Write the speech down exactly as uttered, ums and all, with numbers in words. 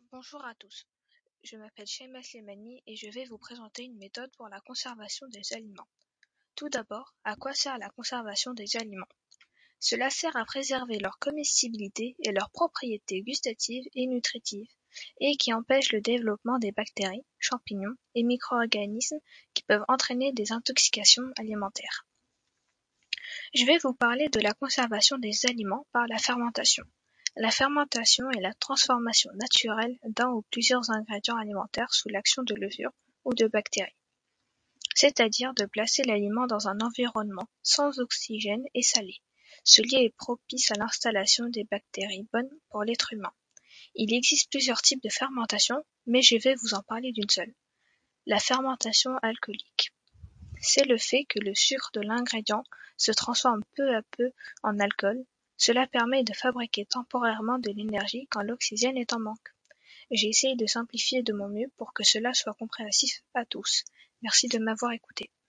Bonjour à tous, je m'appelle Shaima Slimani et je vais vous présenter une méthode pour la conservation des aliments. Tout d'abord, à quoi sert la conservation des aliments? Cela sert à préserver leur comestibilité et leurs propriétés gustatives et nutritives, et qui empêche le développement des bactéries, champignons et micro-organismes qui peuvent entraîner des intoxications alimentaires. Je vais vous parler de la conservation des aliments par la fermentation. La fermentation est la transformation naturelle d'un ou plusieurs ingrédients alimentaires sous l'action de levures ou de bactéries, c'est-à-dire de placer l'aliment dans un environnement sans oxygène et salé. Ce lieu est propice à l'installation des bactéries bonnes pour l'être humain. Il existe plusieurs types de fermentation, mais je vais vous en parler d'une seule. La fermentation alcoolique. C'est le fait que le sucre de l'ingrédient se transforme peu à peu en alcool. Cela permet de fabriquer temporairement de l'énergie quand l'oxygène est en manque. J'ai essayé de simplifier de mon mieux pour que cela soit compréhensif à tous. Merci de m'avoir écouté.